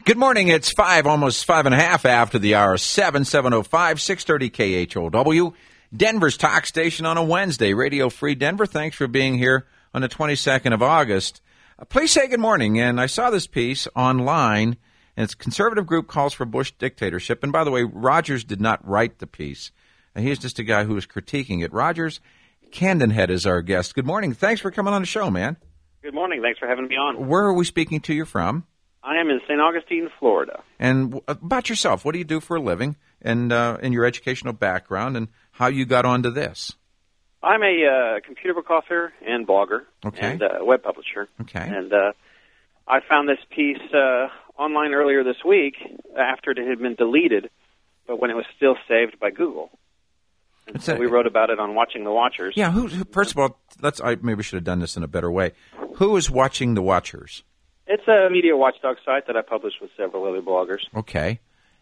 Good morning. It's 5, almost 5:30 after the hour. 7:05, 630 KHOW. Denver's talk station on a Wednesday. Radio Free Denver. Thanks for being here on the 22nd of August. Please say good morning. And I saw this piece online, and it's conservative group calls for Bush dictatorship. And by the way, Rogers did not write the piece. He's just a guy who was critiquing it. Rogers Candenhead is our guest. Good morning. Thanks for coming on the show, man. Good morning. Thanks for having me on. Where are we speaking to you from? I am in St. Augustine, Florida. And about yourself, what do you do for a living, and your educational background, and how you got onto this? I'm a computer book author and blogger, okay, and web publisher. Okay. And I found this piece online earlier this week after it had been deleted, but when it was still saved by Google. And so we wrote about it on Watching the Watchers. Yeah. First of all, I maybe should have done this in a better way. Who is Watching the Watchers? It's a media watchdog site that I publish with several other bloggers. Okay.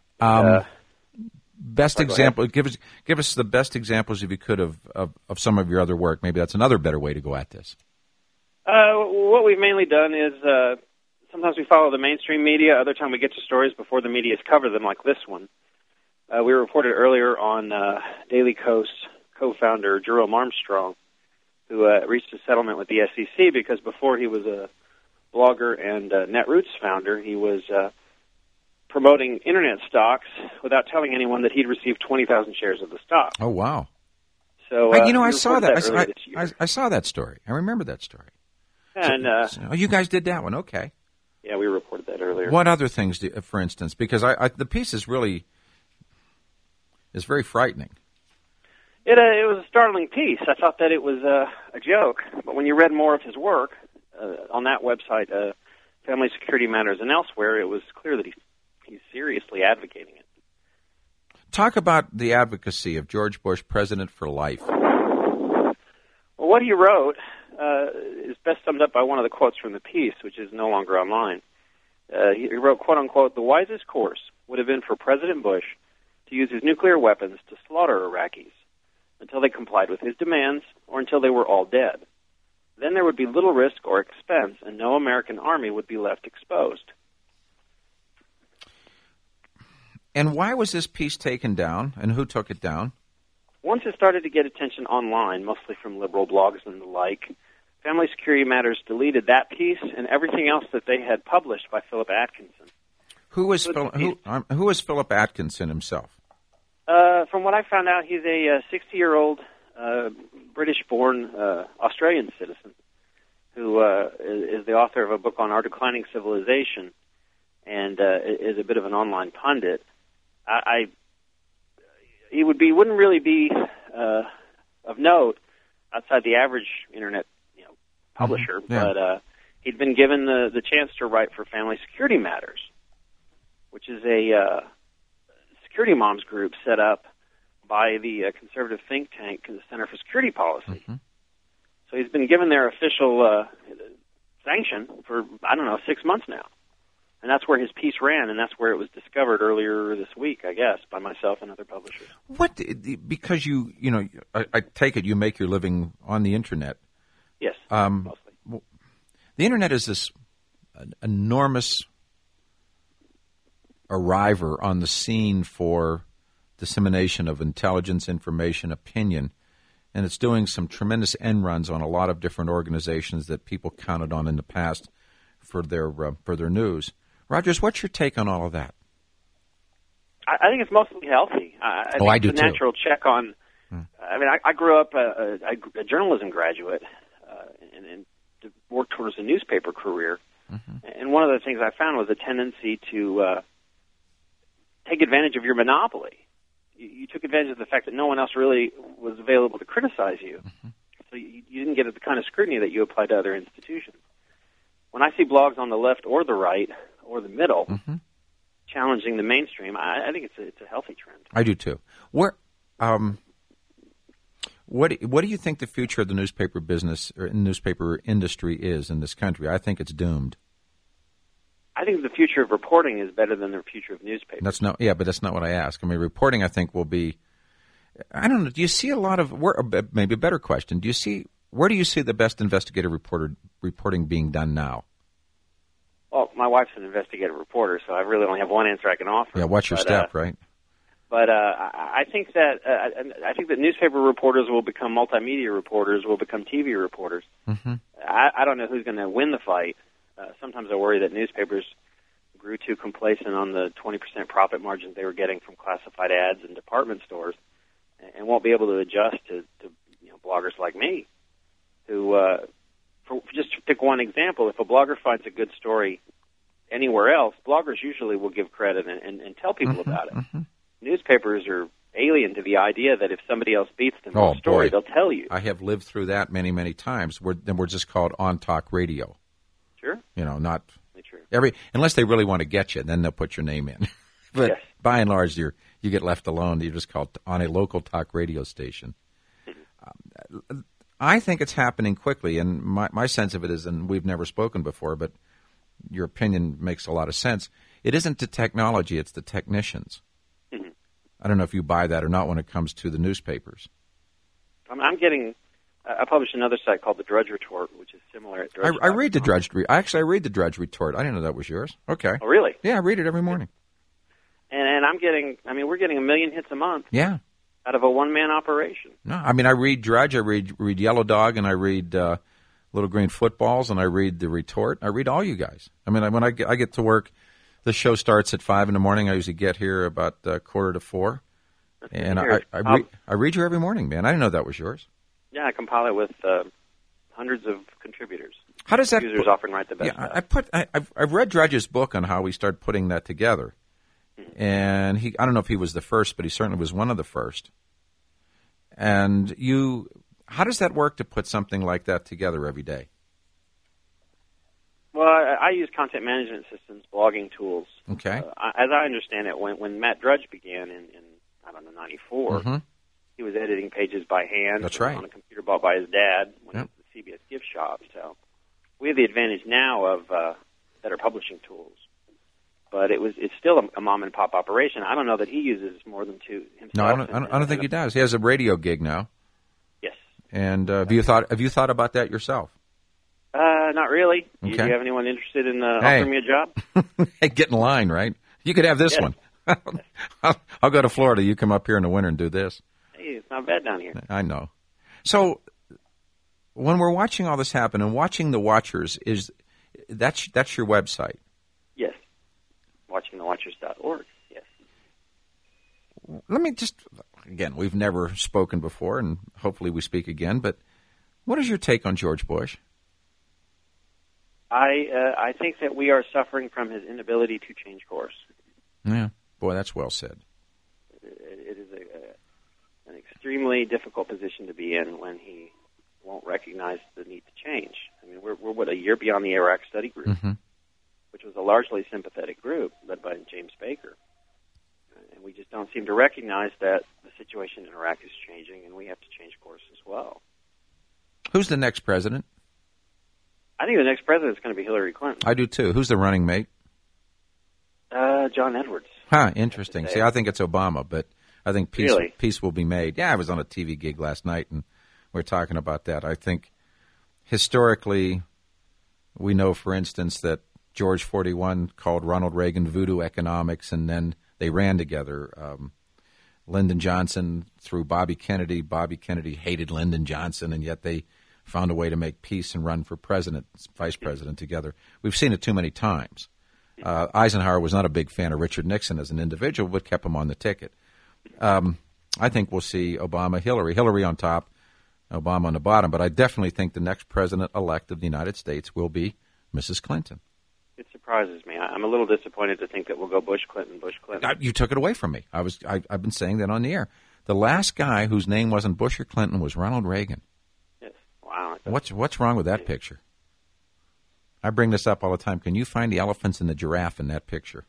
Best example. Give us the best examples, if you could, of some of your other work. Maybe that's another better way to go at this. What we've mainly done is sometimes we follow the mainstream media. Other time we get to stories before the media's covered them, like this one. We reported earlier on Daily Kos co-founder Jerome Armstrong, who reached a settlement with the SEC because before he was a blogger and Netroots founder, he was promoting internet stocks without telling anyone that he'd received 20,000 shares of the stock. Oh, wow. So, I saw that. I saw that story. I remember that story. And you guys did that one. Okay. Yeah, we reported that earlier. What other things, for instance? Because the piece is very frightening. It was a startling piece. I thought that it was a joke, but when you read more of his work on that website, Family Security Matters and elsewhere, it was clear that he's seriously advocating it. Talk about the advocacy of George Bush, President for Life. Well, what he wrote is best summed up by one of the quotes from the piece, which is no longer online. He wrote, quote unquote, "The wisest course would have been for President Bush to use his nuclear weapons to slaughter Iraqis until they complied with his demands or until they were all dead. Then there would be little risk or expense, and no American army would be left exposed." And why was this piece taken down, and who took it down? Once it started to get attention online, mostly from liberal blogs and the like, Family Security Matters deleted that piece and everything else that they had published by Philip Atkinson. Who is Philip Atkinson himself? From what I found out, he's a 60-year-old British-born Australian citizen who is the author of a book on our declining civilization and is a bit of an online pundit. He wouldn't really be of note outside the average internet publisher, mm-hmm. Yeah. But he'd been given the chance to write for Family Security Matters, which is a security moms group set up by the conservative think tank, the Center for Security Policy. Mm-hmm. So he's been given their official sanction for, 6 months now. And that's where his piece ran, and that's where it was discovered earlier this week, I guess, by myself and other publishers. Because I take it you make your living on the Internet. Yes, mostly. The Internet is this enormous arriver on the scene for dissemination of intelligence, information, opinion, and it's doing some tremendous end runs on a lot of different organizations that people counted on in the past for their news. Rogers, what's your take on all of that? I think it's mostly healthy. I think I do it's a natural check on. I grew up a journalism graduate and worked towards a newspaper career. Mm-hmm. And one of the things I found was a tendency to take advantage of your monopoly. You took advantage of the fact that no one else really was available to criticize you. Mm-hmm. So you didn't get the kind of scrutiny that you apply to other institutions. When I see blogs on the left or the right or the middle mm-hmm. challenging the mainstream, I think it's a healthy trend. I do too. What do you think the future of the newspaper business or newspaper industry is in this country? I think it's doomed. I think the future of reporting is better than the future of newspapers. But that's not what I ask. I mean, reporting, I think, will be. I don't know. Do you see a lot of? Maybe a better question. Where do you see the best investigative reporting being done now? Well, my wife's an investigative reporter, so I really only have one answer I can offer. Yeah, what's your step, right? But I think that newspaper reporters will become multimedia reporters, will become TV reporters. Mm-hmm. I don't know who's going to win the fight. Sometimes I worry that newspapers grew too complacent on the 20% profit margins they were getting from classified ads in department stores, and won't be able to adjust to bloggers like me, who, just to pick one example, if a blogger finds a good story anywhere else, bloggers usually will give credit and tell people about it. Mm-hmm. Newspapers are alien to the idea that if somebody else beats them with a story, they'll tell you. I have lived through that many, many times. We're just called on-talk radio. Sure. Not true. unless they really want to get you, then they'll put your name in. But yes. By and large, you get left alone. You're just called on a local talk radio station. I think it's happening quickly, and my sense of it is, and we've never spoken before, but your opinion makes a lot of sense. It isn't the technology, it's the technicians. Mm-hmm. I don't know if you buy that or not when it comes to the newspapers. I'm getting... I published another site called the Drudge Retort, which is similar at Drudge. I read the Drudge. Actually, I read the Drudge Retort. I didn't know that was yours. Okay. Oh, really? Yeah, I read it every morning. And I'm getting. I mean, we're getting 1 million hits a month. Yeah. Out of a one-man operation. No, I mean, I read Drudge. I read Yellow Dog, and I read Little Green Footballs, and I read the Retort. I read all you guys. I mean, when I get to work, the show starts at 5 in the morning. I usually get here about 3:45, and I read you every morning, man. I didn't know that was yours. Yeah, I compile it with hundreds of contributors. How does that users often write the best? Yeah, I've read Drudge's book on how he started putting that together, and I don't know if he was the first, but he certainly was one of the first. And how does that work to put something like that together every day? Well, I use content management systems, blogging tools. Okay. As I understand it, when Matt Drudge began in I don't know, 94. Mm-hmm. He was editing pages by hand. That's right. On a computer bought by his dad when Yep. he was at the CBS gift shop. So we have the advantage now of better publishing tools. But it's still a mom and pop operation. I don't know that he uses more than two himself. No, I don't think he does. He has a radio gig now. Yes. And have you thought about that yourself? Not really. Okay. Do you have anyone interested in offering me a job? Hey, get in line, right? You could have this one. I'll go to Florida. You come up here in the winter and do this. Hey, it's not bad down here. I know. So when we're watching all this happen and watching the watchers, that's your website? Yes. WatchingTheWatchers.org. Yes. Let me just, again, we've never spoken before, and hopefully we speak again, but what is your take on George Bush? I think that we are suffering from his inability to change course. Yeah. Boy, that's well said. It is an extremely difficult position to be in when he won't recognize the need to change. I mean, we're a year beyond the Iraq Study Group, mm-hmm. which was a largely sympathetic group led by James Baker. And we just don't seem to recognize that the situation in Iraq is changing, and we have to change course as well. Who's the next president? I think the next president is going to be Hillary Clinton. I do, too. Who's the running mate? John Edwards. Interesting. See, I think it's Obama, but I think peace will be made. Yeah, I was on a TV gig last night, and we were talking about that. I think historically we know, for instance, that George 41 called Ronald Reagan voodoo economics, and then they ran together. Lyndon Johnson through Bobby Kennedy. Bobby Kennedy hated Lyndon Johnson, and yet they found a way to make peace and run for vice president together. We've seen it too many times. Eisenhower was not a big fan of Richard Nixon as an individual, but kept him on the ticket. I think we'll see Obama, Hillary on top, Obama on the bottom. But I definitely think the next president-elect of the United States will be Mrs. Clinton. It surprises me. I'm a little disappointed to think that we'll go Bush, Clinton. You took it away from me. I've been saying that on the air. The last guy whose name wasn't Bush or Clinton was Ronald Reagan. Yes. Wow. What's wrong with that picture? I bring this up all the time. Can you find the elephants and the giraffe in that picture?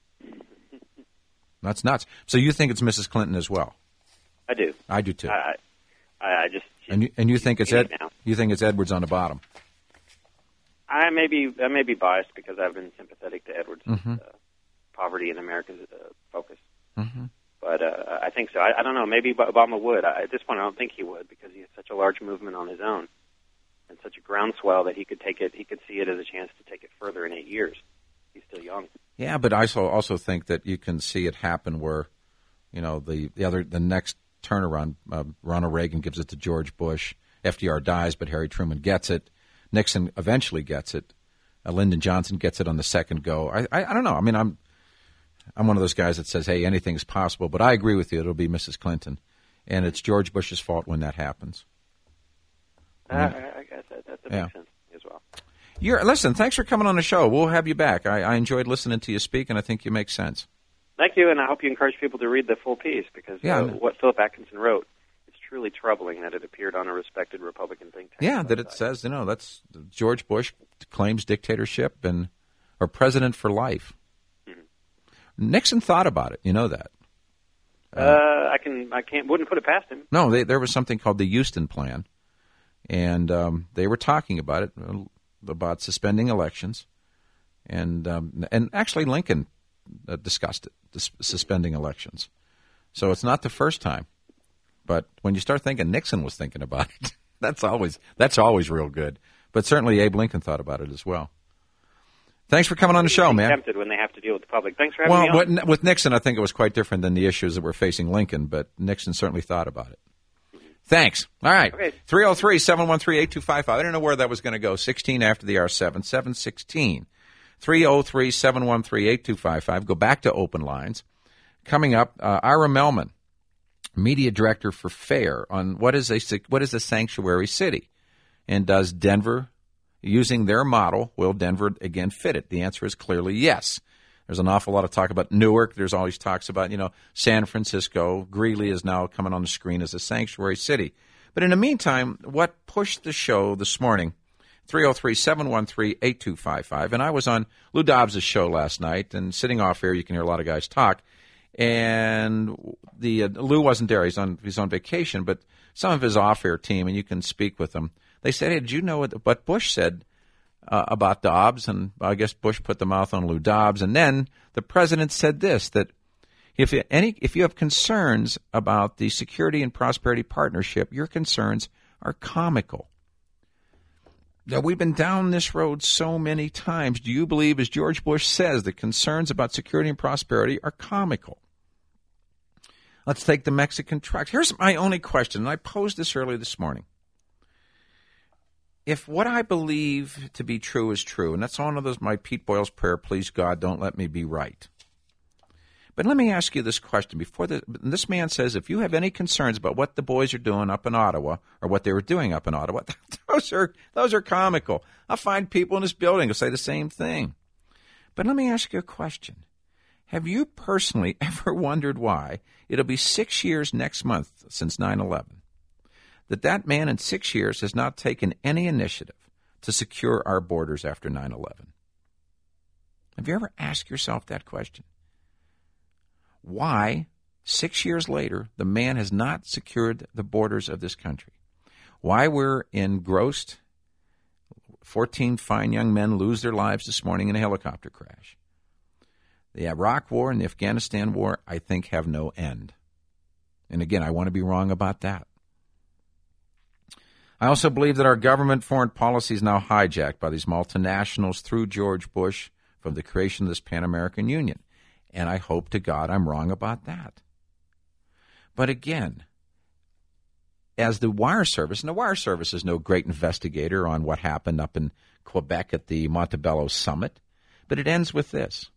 That's nuts. So you think it's Mrs. Clinton as well? I do. I do too. I just and you think it's you think it's Edwards on the bottom? I may be biased because I've been sympathetic to Edwards' mm-hmm. poverty in America's focus. Mm-hmm. But I think so. I don't know. Maybe Obama would. At this point, I don't think he would because he has such a large movement on his own. And such a groundswell that he could take it. He could see it as a chance to take it further in 8 years. He's still young. Yeah, but I also think that you can see it happen where, the next turnaround, Ronald Reagan gives it to George Bush. FDR dies, but Harry Truman gets it. Nixon eventually gets it. Lyndon Johnson gets it on the second go. I don't know. I mean, I'm one of those guys that says, hey, anything's possible. But I agree with you. It'll be Mrs. Clinton. And it's George Bush's fault when that happens. I guess that makes sense as well. Listen, thanks for coming on the show. We'll have you back. I enjoyed listening to you speak, and I think you make sense. Thank you, and I hope you encourage people to read the full piece, because what Philip Atkinson wrote, it's truly troubling that it appeared on a respected Republican think tank. Yeah, that it says, that's George Bush claims dictatorship or president for life. Mm-hmm. Nixon thought about it. You know that. Wouldn't put it past him. No, there was something called the Houston Plan, and they were talking about it, about suspending elections, and actually Lincoln discussed it, suspending elections. So it's not the first time, but when you start thinking Nixon was thinking about it, that's always real good. But certainly Abe Lincoln thought about it as well. Thanks for coming on the show, man. Tempted when they have to deal with the public. Thanks for having me on. With Nixon, I think it was quite different than the issues that were facing Lincoln, but Nixon certainly thought about it. Thanks. All right. Okay. 303-713-8255. I didn't know where that was going to go. 16 after the hour, 716. 303-713-8255. Go back to open lines. Coming up, Ira Melman, media director for FAIR, on what is a sanctuary city, and does Denver, using their model, will Denver again fit it? The answer is clearly yes. There's an awful lot of talk about Newark. There's always talks about, San Francisco. Greeley is now coming on the screen as a sanctuary city. But in the meantime, what pushed the show this morning, 303-713-8255. And I was on Lou Dobbs' show last night, and sitting off air, you can hear a lot of guys talk. And Lou wasn't there. He's on vacation, but some of his off-air team, and you can speak with them. They said, hey, did you know what Bush said about Dobbs? And I guess Bush put the mouth on Lou Dobbs. And then the president said this, that if you have concerns about the Security and Prosperity Partnership, your concerns are comical. Now, we've been down this road so many times. Do you believe, as George Bush says, that concerns about security and prosperity are comical? Let's take the Mexican trucks. Here's my only question, and I posed this earlier this morning. If what I believe to be true is true, and that's one of those, my Pete Boyle's prayer, please God, don't let me be right. But let me ask you this question. This man says, if you have any concerns about what the boys are doing up in Ottawa, or what they were doing up in Ottawa, those are comical. I'll find people in this building who say the same thing. But let me ask you a question. Have you personally ever wondered why it'll be 6 years next month since 9/11? That man in 6 years has not taken any initiative to secure our borders after 9/11? Have you ever asked yourself that question? Why, 6 years later, the man has not secured the borders of this country? Why we're engrossed. 14 fine young men lose their lives this morning in a helicopter crash. The Iraq War and the Afghanistan War, I think, have no end. And again, I want to be wrong about that. I also believe that our government foreign policy is now hijacked by these multinationals through George Bush from the creation of this Pan-American Union. And I hope to God I'm wrong about that. But again, as the Wire Service, and the Wire Service is no great investigator on what happened up in Quebec at the Montebello Summit, but it ends with this.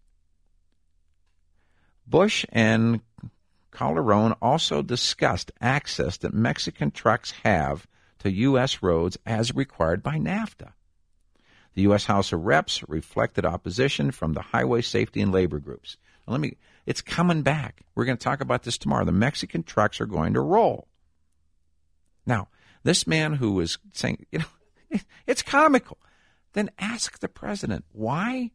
Bush and Calderon also discussed access that Mexican trucks have to U.S. roads as required by NAFTA. The U.S. House of Reps reflected opposition from the highway safety and labor groups. Now, it's coming back. We're going to talk about this tomorrow. The Mexican trucks are going to roll. Now, this man who is saying, it's comical. Then ask the president why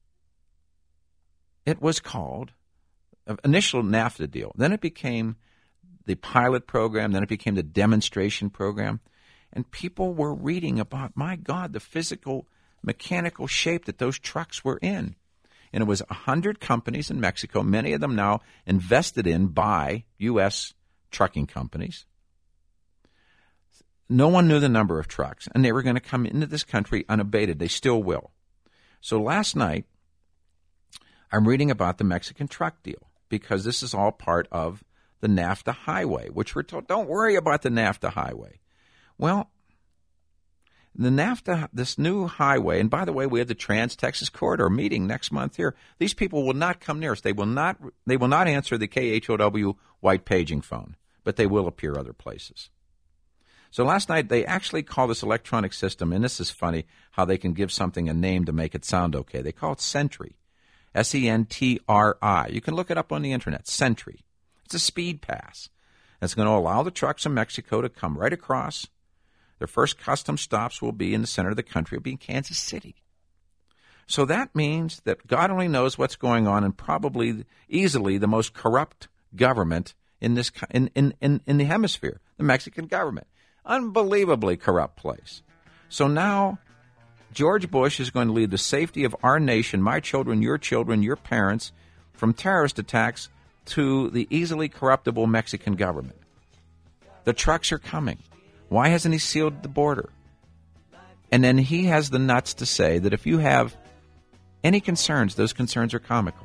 it was called initial NAFTA deal. Then it became the pilot program. Then it became the demonstration program. And people were reading about, my God, the physical, mechanical shape that those trucks were in. And it was 100 companies in Mexico, many of them now invested in by U.S. trucking companies. no one knew the number of trucks, and they were going to come into this country unabated. They still will. So last night, I'm reading about the Mexican truck deal, because this is all part of the NAFTA highway, which we're told, don't worry about the NAFTA highway. Well, the NAFTA, this new highway, and by the way, we have the Trans-Texas Corridor meeting next month here. These people will not come near us. They will not answer the KHOW white paging phone, but they will appear other places. So last night, they actually call this electronic system, and this is funny, how they can give something a name to make it sound okay. They call it Sentry, S-E-N-T-R-I. You can look it up on the Internet, Sentry. It's a speed pass. It's going to allow the trucks in Mexico to come right across. Their first custom stops will be in the center of the country. It'll be in Kansas City. So that means that God only knows what's going on, and probably easily the most corrupt government in this in the hemisphere, the Mexican government. Unbelievably corrupt place. So now George Bush is going to lead the safety of our nation, my children, your parents, from terrorist attacks to the easily corruptible Mexican government. The trucks are coming. Why hasn't he sealed the border? And then he has the nuts to say that if you have any concerns, those concerns are comical.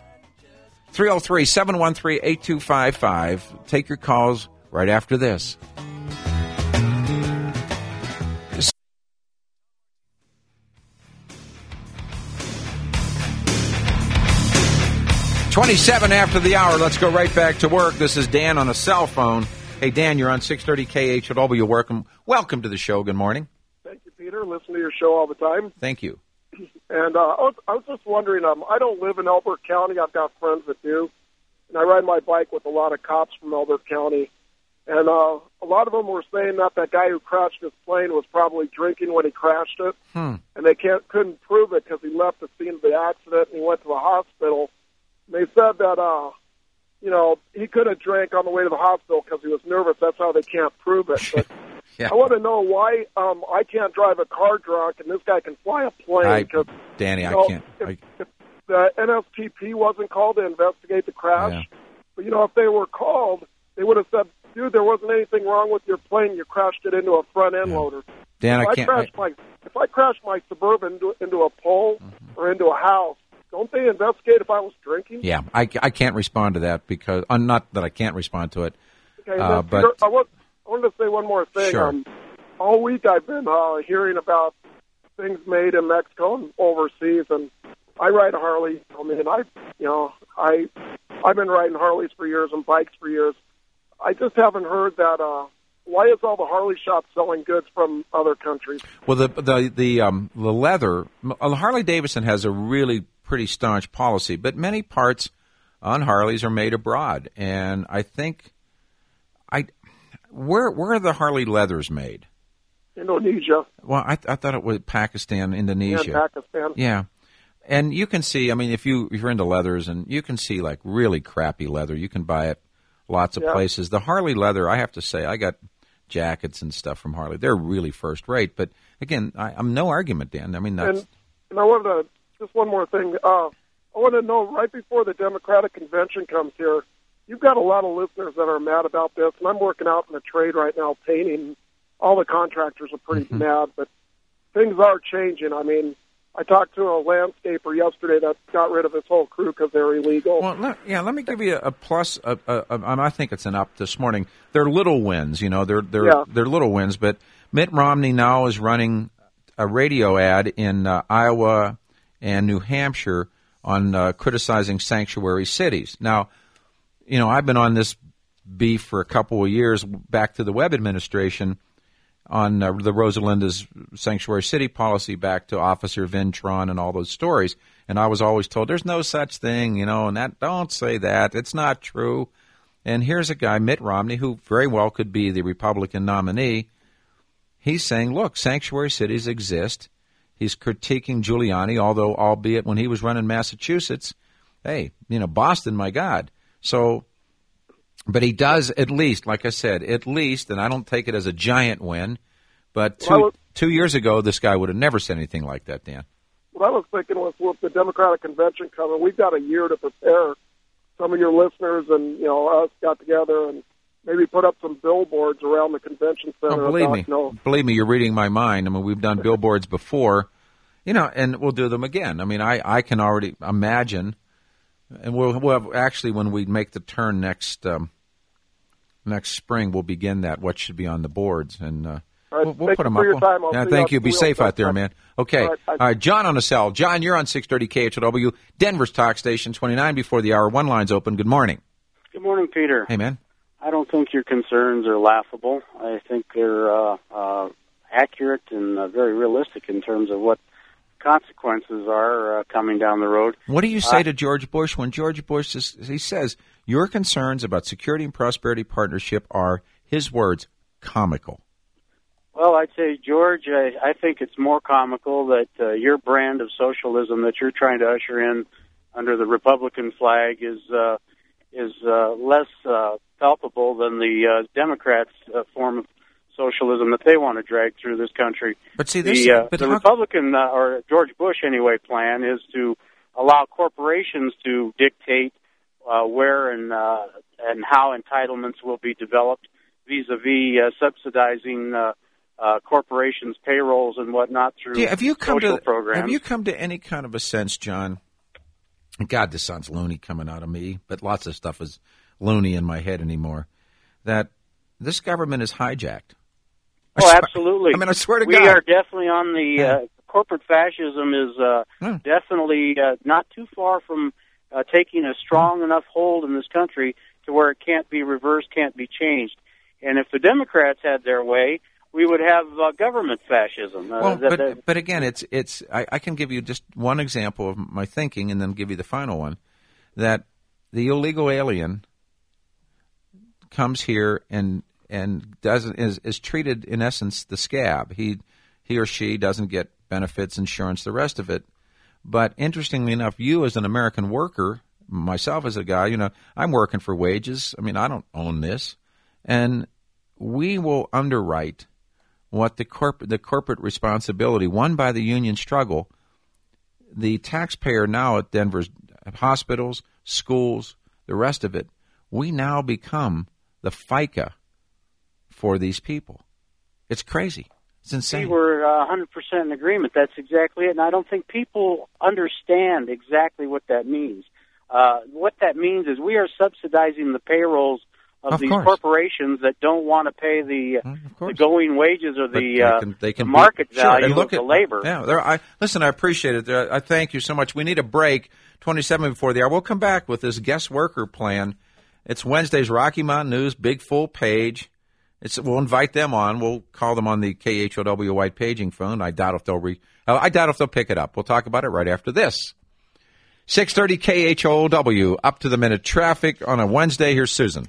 303-713-8255. Take your calls right after this. 27 after the hour. Let's go right back to work. This is Dan on a cell phone. Hey, Dan, you're on 630 KHOW. Welcome to the show. Good morning. Thank you, Peter. Listen to your show all the time. Thank you. And I was just wondering, I don't live in Elbert County. I've got friends that do. And I ride my bike with a lot of cops from Elbert County. And a lot of them were saying that guy who crashed his plane was probably drinking when he crashed it. And they couldn't prove it because he left the scene of the accident and he went to the hospital. And they said that, he could have drank on the way to the hospital because he was nervous. That's how they can't prove it. But yeah. I want to know why I can't drive a car drunk and this guy can fly a plane. Danny, I can't. If the NSTP wasn't called to investigate the crash, but, if they were called, they would have said, dude, there wasn't anything wrong with your plane. You crashed it into a front-end loader. Dan, if I crashed my Suburban into a pole or into a house, don't they investigate if I was drinking? Yeah, I can't respond to that because not that I can't respond to it. Okay, but Peter, I wanted to say one more thing. Sure. All week I've been hearing about things made in Mexico and overseas, and I ride a Harley. I've been riding Harleys for years and bikes for years. I just haven't heard that. Why is all the Harley shops selling goods from other countries? Well, the leather, Harley Davidson has a really pretty staunch policy, but many parts on Harleys are made abroad, and I think where are the Harley leathers made? Indonesia. Well, I thought it was Pakistan, Indonesia. Yeah, Pakistan. Yeah. And you can see, if you're into leathers, and you can see like really crappy leather. You can buy it lots of places. The Harley leather, I have to say, I got jackets and stuff from Harley. They're really first rate. But again, I'm no argument, Dan. That's. And I wanted to just one more thing. I want to know right before the Democratic convention comes here. You've got a lot of listeners that are mad about this, and I'm working out in the trade right now, painting. All the contractors are pretty mad, but things are changing. I talked to a landscaper yesterday that got rid of his whole crew because they're illegal. Well, let me give you a plus. I think it's an up this morning. They're little wins, they're little wins. But Mitt Romney now is running a radio ad in Iowa and New Hampshire on criticizing sanctuary cities. Now, I've been on this beef for a couple of years back to the Webb administration on the Rosalinda's sanctuary city policy back to Officer Vintron and all those stories. And I was always told there's no such thing, and that don't say that. It's not true. And here's a guy, Mitt Romney, who very well could be the Republican nominee. He's saying, look, sanctuary cities exist. He's critiquing Giuliani, albeit when he was running Massachusetts, hey, Boston, my God. So, but he does at least, like I said, and I don't take it as a giant win, but 2 years ago, this guy would have never said anything like that, Dan. What I was thinking was with the Democratic convention coming, we've got a year to prepare. Some of your listeners and, us got together and, maybe put up some billboards around the convention center. Believe me, you're reading my mind. I mean, we've done billboards before, and we'll do them again. I mean, I can already imagine, and we'll have, actually, when we make the turn next spring, we'll begin that. What should be on the boards, and we'll put them up. Thank you. Be safe out there, man. Okay. All right, John on the cell. John, you're on 630 KHOW, Denver's Talk Station, 29 before the hour. One line's open. Good morning. Good morning, Peter. Hey, man. I don't think your concerns are laughable. I think they're accurate and very realistic in terms of what consequences are coming down the road. What do you say to George Bush when George Bush he says, your concerns about security and prosperity partnership are, his words, comical? Well, I'd say, George, I think it's more comical that your brand of socialism that you're trying to usher in under the Republican flag is less palpable than the Democrats' form of socialism that they want to drag through this country. But see, this the Republican or George Bush anyway plan is to allow corporations to dictate where and how entitlements will be developed vis-a-vis subsidizing corporations' payrolls and whatnot through social programs. Have you come to any kind of a sense, John? God, this sounds loony coming out of me, but lots of stuff is loony in my head anymore, that this government is hijacked. Oh, absolutely. I swear to God. We are definitely on the corporate fascism is definitely not too far from taking a strong enough hold in this country to where it can't be reversed, can't be changed. And if the Democrats had their way, we would have government fascism. But again, I can give you just one example of my thinking and then give you the final one, that the illegal alien comes here and is treated, in essence, the scab. He or she doesn't get benefits, insurance, the rest of it. But interestingly enough, you as an American worker, myself as a guy, I'm working for wages. I mean, I don't own this. And we will underwrite what the corporate responsibility won by the union struggle. The taxpayer now at Denver's hospitals, schools, the rest of it, we now become the FICA for these people. It's crazy. It's insane. We were 100% in agreement. That's exactly it. And I don't think people understand exactly what that means. What that means is we are subsidizing the payrolls of these corporations that don't want to pay the going wages or the market value of the labor. Yeah, listen, I appreciate it. I thank you so much. We need a break, 27 before the hour. We'll come back with this guest worker plan. It's Wednesday's Rocky Mountain News, big full page. We'll invite them on. We'll call them on the KHOW white paging phone. I doubt if they'll pick it up. We'll talk about it right after this. 630 KHOW, up to the minute traffic on a Wednesday. Here's Susan.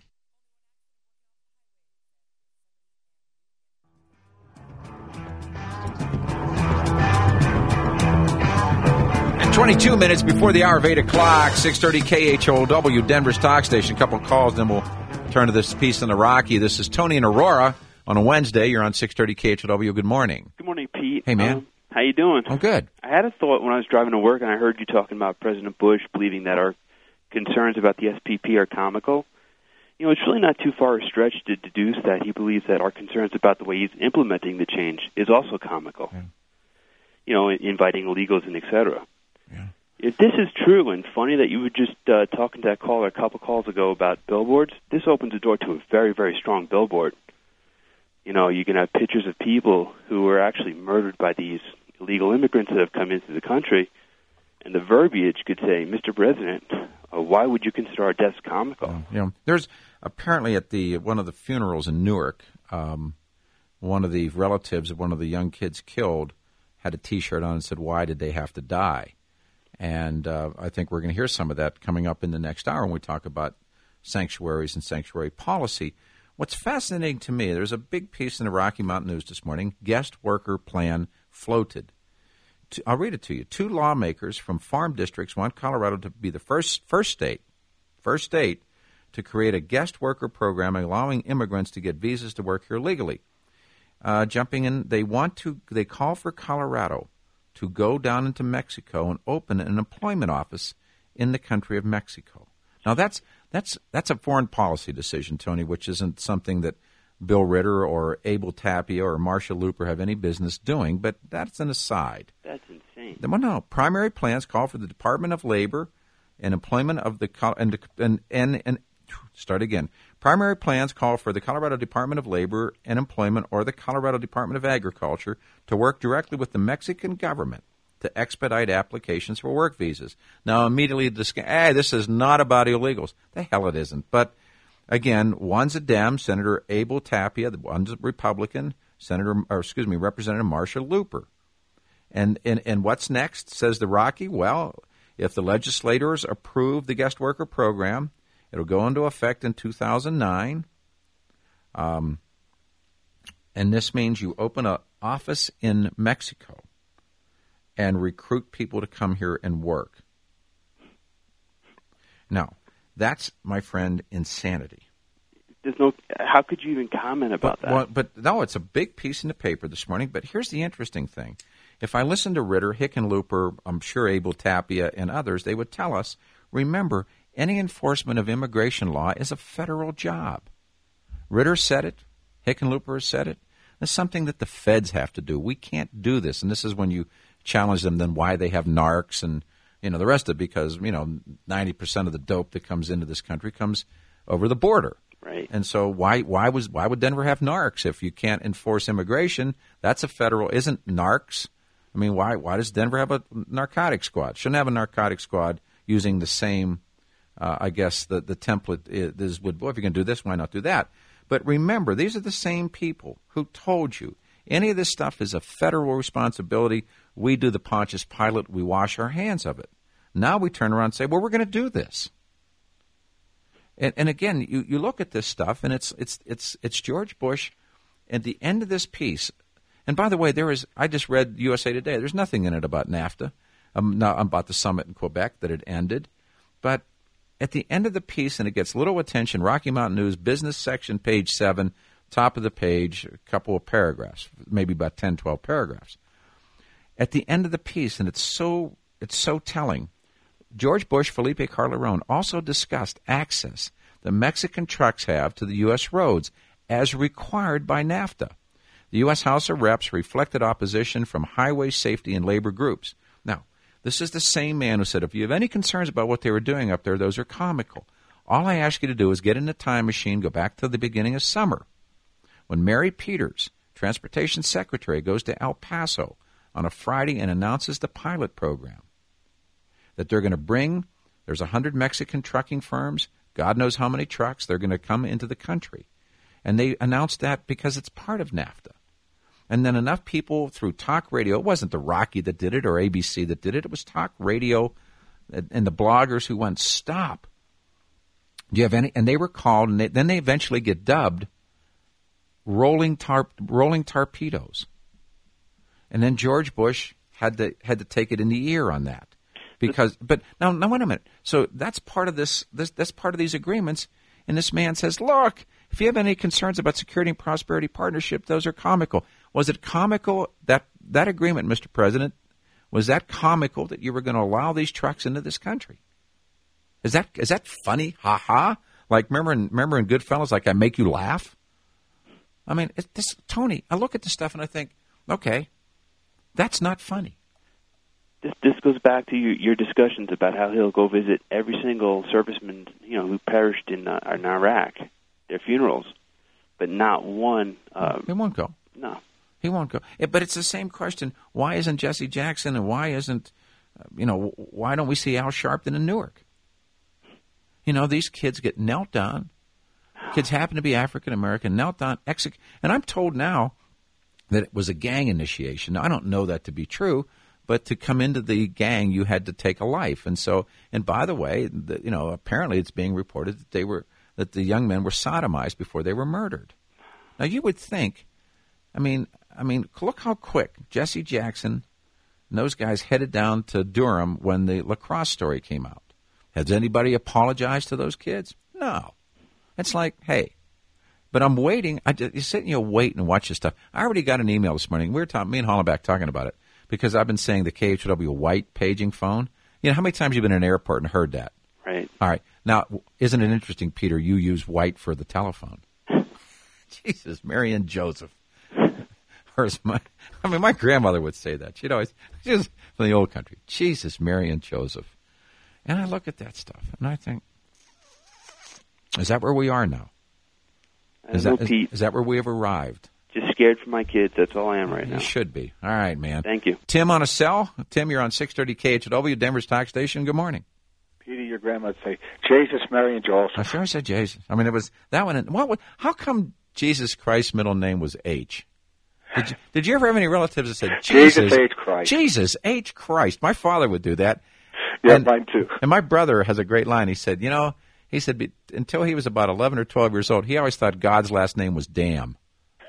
And 22 minutes before the hour of 8 o'clock, 630 KHOW, Denver's Talk Station. A couple of calls, then we'll turn to this piece in the Rocky. This is Tony and Aurora on a Wednesday. You're on 630 KHOW. Good morning. Good morning, Pete. Hey, man. How you doing? I'm good. I had a thought when I was driving to work, and I heard you talking about President Bush believing that our concerns about the SPP are comical. It's really not too far a stretch to deduce that he believes that our concerns about the way he's implementing the change is also comical. Yeah. Inviting illegals and et cetera. Yeah. If this is true and funny that you were just talking to that caller a couple calls ago about billboards, this opens the door to a very, very strong billboard. You can have pictures of people who were actually murdered by these illegal immigrants that have come into the country, and the verbiage could say, Mr. President, why would you consider our deaths comical? There's apparently at one of the funerals in Newark, one of the relatives of one of the young kids killed had a T-shirt on and said, why did they have to die? And I think we're going to hear some of that coming up in the next hour when we talk about sanctuaries and sanctuary policy. What's fascinating to me, there's a big piece in the Rocky Mountain News this morning, guest worker plan floated. I'll read it to you. 2 lawmakers from farm districts want Colorado to be the first state to create a guest worker program allowing immigrants to get visas to work here legally. Jumping in, they call for Colorado to go down into Mexico and open an employment office in the country of Mexico. Now, that's a foreign policy decision, Tony, which isn't something that Bill Ritter or Abel Tapia or Marsha Luper have any business doing, but that's an aside. That's insane. Well, no, primary plans call for the Department of Labor and employment of the start again. Primary plans call for the Colorado Department of Labor and Employment or the Colorado Department of Agriculture to work directly with the Mexican government to expedite applications for work visas. Now, immediately, this is not about illegals. The hell it isn't. But again, one's a Dem, Senator Abel Tapia. One's a Republican, Representative Marsha Luper. And what's next? Says the Rocky. Well, if the legislators approve the guest worker program, it'll go into effect in 2009. And this means you open an office in Mexico and recruit people to come here and work. Now, that's, my friend, insanity. How could you even comment about that? Well, but no, it's a big piece in the paper this morning. But here's the interesting thing. If I listen to Ritter, Hickenlooper, I'm sure Abel Tapia, and others, they would tell us, remember, any enforcement of immigration law is a federal job. Ritter said it. Hickenlooper has said it. It's something that the feds have to do. We can't do this. And this is when you challenge them then why they have narcs and, the rest of it, because, 90% of the dope that comes into this country comes over the border. Right. And so why would Denver have narcs if you can't enforce immigration? That's a federal, isn't narcs? I mean, why does Denver have a narcotic squad? Shouldn't have a narcotic squad using the same, I guess, the template is would, well, if you're going to do this, why not do that? But remember, these are the same people who told you any of this stuff is a federal responsibility. We do the Pontius Pilate. We wash our hands of it. Now we turn around and say, well, we're going to do this. And again, you look at this stuff, and it's George Bush. At the end of this piece, and by the way, I just read USA Today. There's nothing in it about NAFTA, about the summit in Quebec that it ended. But at the end of the piece, and it gets little attention, Rocky Mountain News, business section, page 7, top of the page, a couple of paragraphs, maybe about 10, 12 paragraphs. At the end of the piece, and it's so telling, George Bush, Felipe Calderon also discussed access the Mexican trucks have to the U.S. roads as required by NAFTA. The U.S. House of Reps reflected opposition from highway safety and labor groups. Now, this is the same man who said, if you have any concerns about what they were doing up there, those are comical. All I ask you to do is get in the time machine, go back to the beginning of summer, when Mary Peters, Transportation Secretary, goes to El Paso on a Friday and announces the pilot program. That they're going to bring, there's 100 Mexican trucking firms, God knows how many trucks, they're going to come into the country. And they announced that because it's part of NAFTA. And then enough people through talk radio, it wasn't the Rocky that did it or ABC that did it, it was talk radio and the bloggers who went, stop. Do you have any? And they were called, and then they eventually get dubbed rolling torpedoes. And then George Bush had to take it in the ear on that. But now wait a minute. So that's part of that's part of these agreements. And this man says, look, if you have any concerns about Security and Prosperity Partnership, those are comical. Was it comical that agreement, Mr. President, was that comical that you were going to allow these trucks into this country? Is that funny? Ha ha. Like remember in Goodfellas, like I make you laugh. I mean, Tony, I look at this stuff and I think, okay, that's not funny. This goes back to your discussions about how he'll go visit every single serviceman, who perished in Iraq, their funerals, but not one. He won't go. No, he won't go. But it's the same question: why isn't Jesse Jackson, and why isn't, why don't we see Al Sharpton in Newark? These kids get knelt down. Kids happen to be African American, knelt down, and I'm told now that it was a gang initiation. Now, I don't know that to be true. But to come into the gang, you had to take a life, and by the way, apparently it's being reported that the young men were sodomized before they were murdered. Now you would think, I mean, look how quick Jesse Jackson and those guys headed down to Durham when the lacrosse story came out. Has anybody apologized to those kids? No. It's like, hey, but I'm waiting. You sit and you wait and watch this stuff. I already got an email this morning. We were me and Hollenbach talking about it. Because I've been saying the KHW white paging phone. How many times you've been in an airport and heard that? Right. All right. Now, isn't it interesting, Peter, you use white for the telephone? Jesus, Mary and Joseph. My grandmother would say that. She was from the old country. Jesus, Mary and Joseph. And I look at that stuff, and I think, is that where we are now? Is that where we have arrived? Just scared for my kids. That's all I am right now. You should be. All right, man. Thank you. Tim on a cell. Tim, you're on 630 KHW, Denver's talk station. Good morning. Peter, your grandma would say, Jesus, Mary, and Joseph. I sure said Jesus. I mean, it was that one. How come Jesus Christ's middle name was H? Did you ever have any relatives that said Jesus H. Christ? Jesus H. Christ. My father would do that. Yeah, mine too. And my brother has a great line. He said, until he was about 11 or 12 years old, he always thought God's last name was Damn.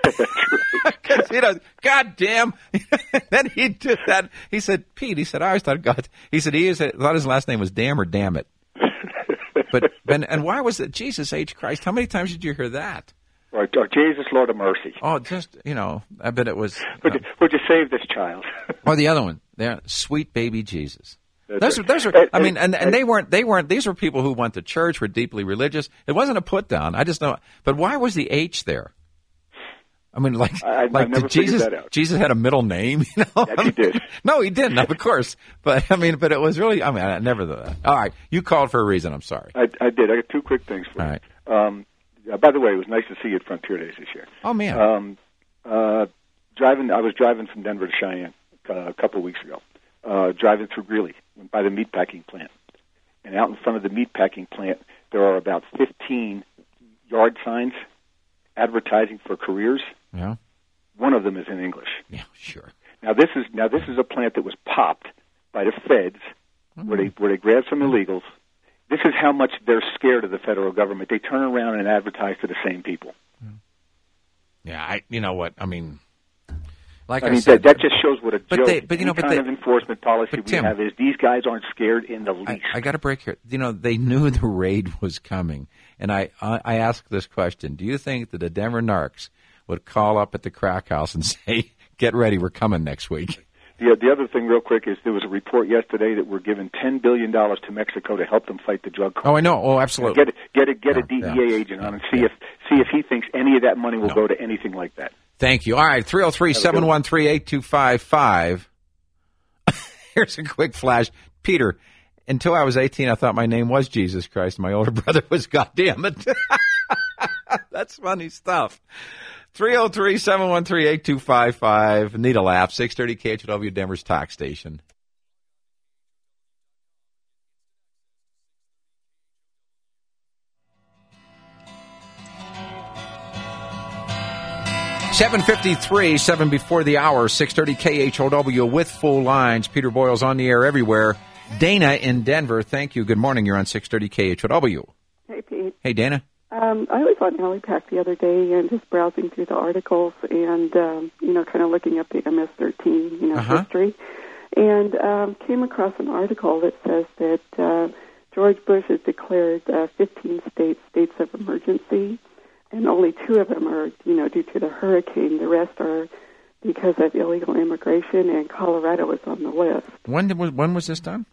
God damn. Then he did that. He said, Pete, I always thought God. He said thought his last name was Damn or Damn it. And why was it Jesus H. Christ? How many times did you hear that? Right, Jesus, Lord of mercy. Oh, I bet it was. Would you save this child? Or the other one, sweet baby Jesus. Those were. I mean, and they weren't. These were people who went to church, were deeply religious. It wasn't a put down. I just know. But why was the H there? I mean, I've never figured that out. Jesus had a middle name, Yes, he did. No, he didn't, of course. But it was really. I never thought. All right, you called for a reason. I'm sorry. I did. I got two quick things for you. All right. By the way, it was nice to see you at Frontier Days this year. Oh man. I was driving from Denver to Cheyenne a couple of weeks ago. Driving through Greeley by the meatpacking plant, and out in front of the meatpacking plant, there are about 15 yard signs advertising for careers. Yeah. One of them is in English. Yeah, sure. Now this is a plant that was popped by the feds, where they grabbed some illegals. This is how much they're scared of the federal government. They turn around and advertise to the same people. Yeah, you know what? I mean, like I said, that just shows what a joke. Any kind of enforcement policy we have is these guys aren't scared in the least. I got to break here. They knew the raid was coming, and I asked this question: do you think that the Denver narcs would call up at the crack house and say, "Get ready, we're coming next week"? The other thing, real quick, is there was a report yesterday that we're giving $10 billion to Mexico to help them fight the drug crime. Oh, I know. Oh, absolutely. Get a DEA agent on and see if he thinks any of that money will go to anything like that. Thank you. All right, 303-713-8255. Here's a quick flash. Peter, until I was 18, I thought my name was Jesus Christ. My older brother was goddamn it. That's funny stuff. 303-713-8255. Need a laugh. 630 KHW, Denver's talk station. $7:53, 7 before the hour, 630 KHOW with full lines. Peter Boyle's on the air everywhere. Dana in Denver, thank you. Good morning. You're on 630 KHOW. Hey, Pete. Hey, Dana. I was on AliPac the other day and just browsing through the articles and, kind of looking up the MS-13, history, and came across an article that says that George Bush has declared 15 states of emergency, and only 2 of them are, due to the hurricane. The rest are because of illegal immigration, and Colorado is on the list. When was this done?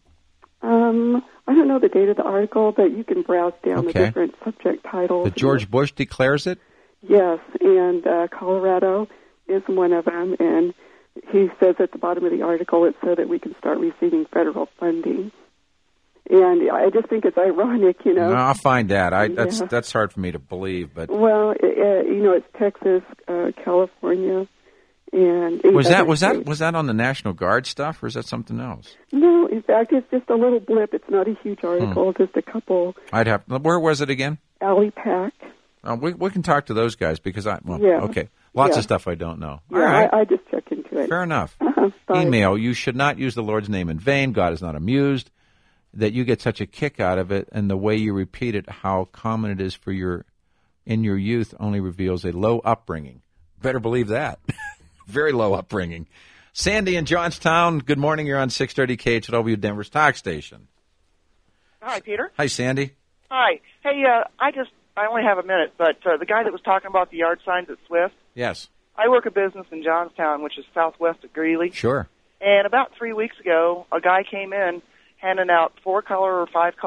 I don't know the date of the article, but you can browse down the different subject titles. That George Bush declares it? Yes, and Colorado is one of them, and he says at the bottom of the article it's so that we can start receiving federal funding. And I just think it's ironic, No, I'll find that. That's hard for me to believe, but well, it's Texas, California. And was that on the National Guard stuff, or is that something else? No, in fact, it's just a little blip. It's not a huge article, just a couple. Where was it again? AliPac. We can talk to those guys because okay. Lots of stuff I don't know. Yeah, all right. I just check into it. Fair enough. Email, you should not use the Lord's name in vain. God is not amused. That you get such a kick out of it, and the way you repeat it, how common it is in your youth, only reveals a low upbringing. Better believe that. Very low upbringing. Sandy in Johnstown, good morning. You're on 630 KHW, Denver's talk station. Hi, Peter. Hi, Sandy. Hi. Hey, I only have a minute, but the guy that was talking about the yard signs at Swift. Yes. I work a business in Johnstown, which is southwest of Greeley. Sure. And about 3 weeks ago, a guy came in handing out 4-color or 5-color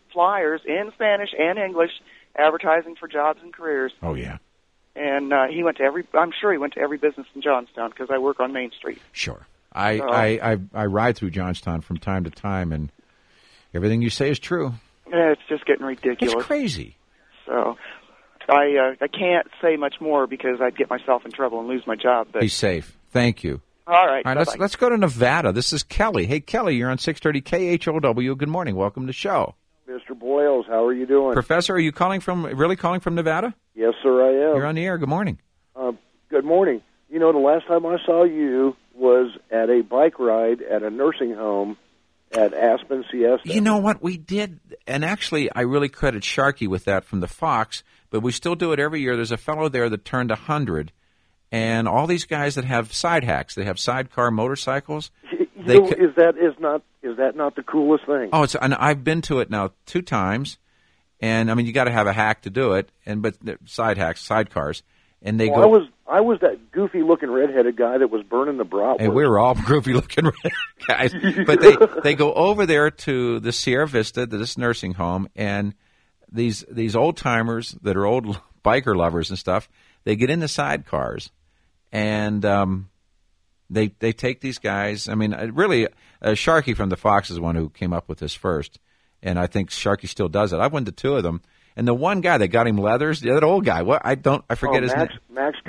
flyers in Spanish and English advertising for jobs and careers. Oh, yeah. And I'm sure he went to every business in Johnstown because I work on Main Street. Sure. I ride through Johnstown from time to time, and everything you say is true. It's just getting ridiculous. It's crazy. So I can't say much more because I'd get myself in trouble and lose my job. But be safe. Thank you. All right. All right, let's go to Nevada. This is Kelly. Hey, Kelly, you're on 630 KHOW. Good morning. Welcome to the show. Mr. Boyles, how are you doing? Professor, are you calling from Nevada? Yes, sir, I am. You're on the air. Good morning. Good morning. You know, the last time I saw you was at a bike ride at a nursing home at Aspen Siesta. You know what? We did, and actually I really credit Sharkey with that from the Fox, but we still do it every year. There's a fellow there that turned 100, and all these guys that have side hacks, they have sidecar motorcycles. Is that not the coolest thing? Oh, and I've been to it now 2 times, and I mean you got to have a hack to do it, but side hacks, sidecars, and they go. I was that goofy looking redheaded guy that was burning the bratwurst. And we were all goofy looking guys, but they go over there to the Sierra Vista, to this nursing home, and these old timers that are old biker lovers and stuff, they get in the sidecars, and they take these guys. I mean, really, Sharkey from the Fox is the one who came up with this first, and I think Sharkey still does it. I've went to 2 of them, and the one guy that got him leathers, the other old guy, I forget his name.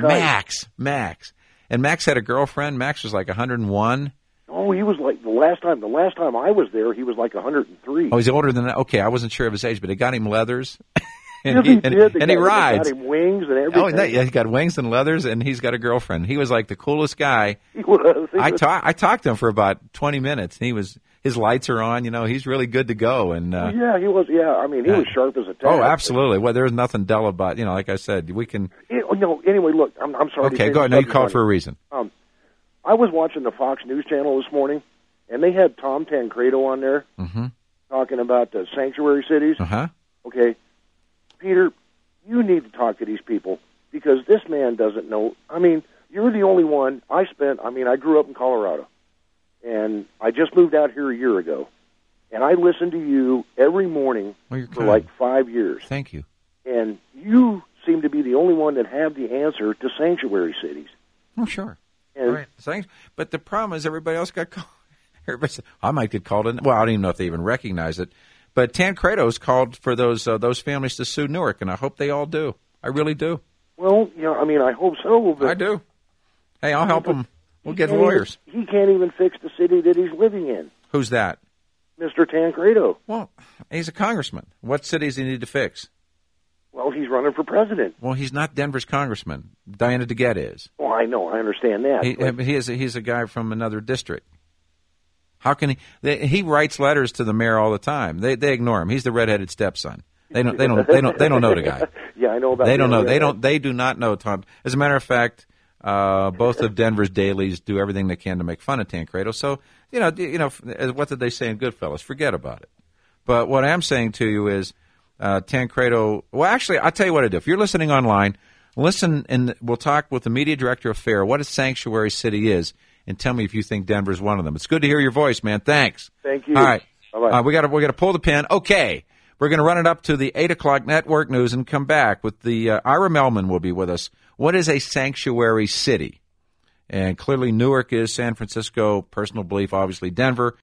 Max. And Max had a girlfriend. Max was like 101. Oh, he was like the last time I was there, he was like 103. Oh, he's older than that. Okay, I wasn't sure of his age, but they got him leathers. and he Got rides. him wings and everything. Oh, yeah, he got wings and leathers, and he's got a girlfriend. He was like the coolest guy. He was. I talked to him for about 20 minutes, and his lights are on. You know, he's really good to go. And yeah, he was. Yeah, I mean, he was sharp as a tack. Oh, absolutely. Well, there's nothing dull about. You know, like I said, we can. Anyway, look, I'm sorry. Okay, go ahead. No, you called for a reason. I was watching the Fox News Channel this morning, and they had Tom Tancredo on there talking about the sanctuary cities. Okay, Peter, you need to talk to these people because this man doesn't know. I mean, you're the only one. I grew up in Colorado, and I just moved out here a year ago, and I listened to you every morning for like 5 years. Thank you. And you seem to be the only one that have the answer to sanctuary cities. Oh, sure. Right. But the problem is everybody else got called. Everybody said, I might get called in. Well, I don't even know if they even recognize it. But Tancredo's called for those families to sue Newark, and I hope they all do. I really do. Well, I mean, I hope so. But I do. Hey, I'll help him. We'll get lawyers. He can't even fix the city that he's living in. Who's that? Mr. Tancredo. Well, he's a congressman. What cities does he need to fix? Well, he's running for president. Well, he's not Denver's congressman. Diana DeGette is. Well, I know. I understand that. He's a guy from another district. How can he writes letters to the mayor all the time. They ignore him. He's the redheaded stepson. They don't know the guy. Yeah, I know about. They don't know. They do not know Tom. As a matter of fact, both of Denver's dailies do everything they can to make fun of Tancredo. So you know, what did they say in Goodfellas? Forget about it. But what I'm saying to you is, Tancredo. Well, actually, I'll tell you what I do. If you're listening online, listen, and we'll talk with the media director of FAIR what a sanctuary city is, and tell me if you think Denver's one of them. It's good to hear your voice, man. Thanks. Thank you. All right. Bye-bye. We got to pull the pin. Okay. We're going to run it up to the 8 o'clock network news and come back with the Ira Melman will be with us. What is a sanctuary city? And clearly Newark is, San Francisco, personal belief, obviously Denver.